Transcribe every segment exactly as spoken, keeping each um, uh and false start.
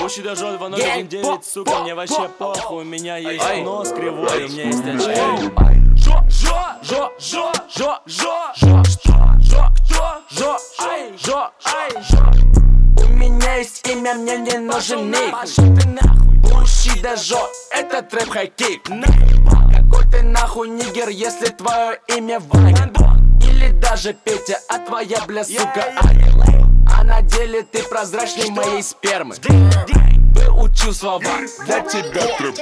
Буши дожжет два ноль один девять, сука, мне вообще похуй. У меня есть нос кривой, у меня есть очки. Жо, жо, жо, жо, жо, жо, жо, жо, кто, жо, ай, жо, ай, жо. У меня есть имя, мне не нужен ник. Бушидо Жо, это трэп хайкик. Какой ты нахуй нигер, если твое имя Ваня? Или даже Петя, а твоя, бля, сука, Аня. А на деле ты прозрачней моей спермы. Выучил слова, для тебя трэп.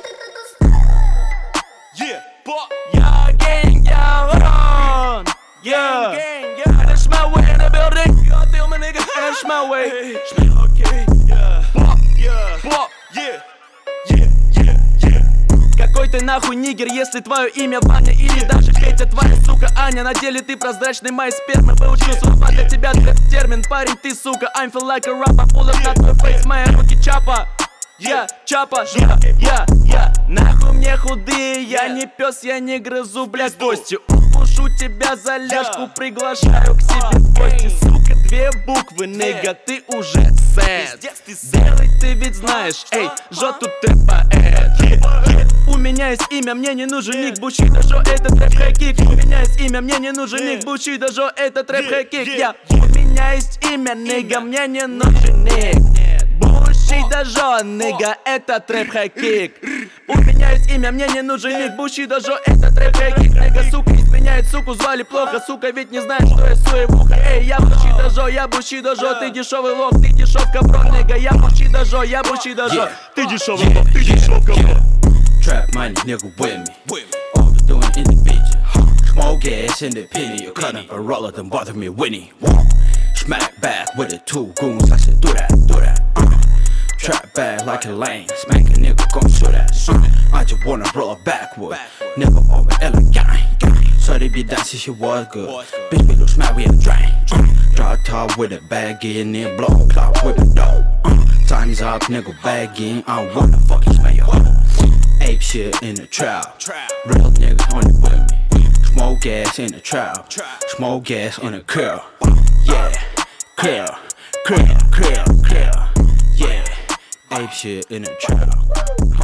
Я гэнг, я ворон. Yeah, and it's my way in the building. You gon' feel me, nigga, and it's my way. Okay, yeah, yeah, yeah, yeah, yeah, yeah. Какой ты нахуй нигер, если твое имя Ваня? Или даже Петя, твоя сука Аня? На деле ты прозрачный, моей спермы. Выучил слова, для тебя трэп термин. Парень, ты сука, I'm feel like a rapper. Pull up на твой фейс, мои руки чапа. Я, чапа, я, я, я. Нахуй мне худые, я не пес, я не грызу, блядь, кости. Укушу тебя за ляжку, приглашаю к себе в гости. Сука, две буквы, нига, ты уже сэд. Белый ты ведь знаешь, эй, Жо тут ты поэт. У меня есть имя, мне не нужен ник. Бушидо Жо, это трэп хайкик. У меня есть имя, мне не нужен ник. Бушидо Жо, это трэп хайкик. Я, у меня есть имя, нига, мне не нужен ник. Бушидо Жо, нига, это трэп хайкик. У меня есть имя, мне не нужен ник. Бушидо Жо, это трэп хайкик. Нига, сука, изменяет, суку звали плохо. Сука, ведь не знаешь, что я суевуха. Эй, я Бушидо Жо, я Бушидо Жо. Ты дешевый лох, ты дешевка, бро, нига. Я Бушидо Жо, я Бушидо Жо. Ты дешевый лох, ты дешевка, бро. Trap money, nigga, with me. All we doing in the bitch. Small gas in the penny. You cutting a roller, don't bother me, Winnie. Smack back with the two goons. I said, do that, do that. Uh. Trap back like a lane. Smack a nigga, gon' shoot that. Uh. I just wanna roll backward. Nigga over L A gang. So they be dancing, she was good. Bitch, we look smack, we a drain. Uh. Drop top with a bag in there, blow clock with a dough. Uh. Time's up, nigga, bag in. I don't wanna fucking smell your hoe. Ape shit in the trap. Real niggas on it with me. Smoke gas in the trap. Smoke gas on the curl. Yeah, clear, clear, clear, clear. Yeah, ape shit in the trap.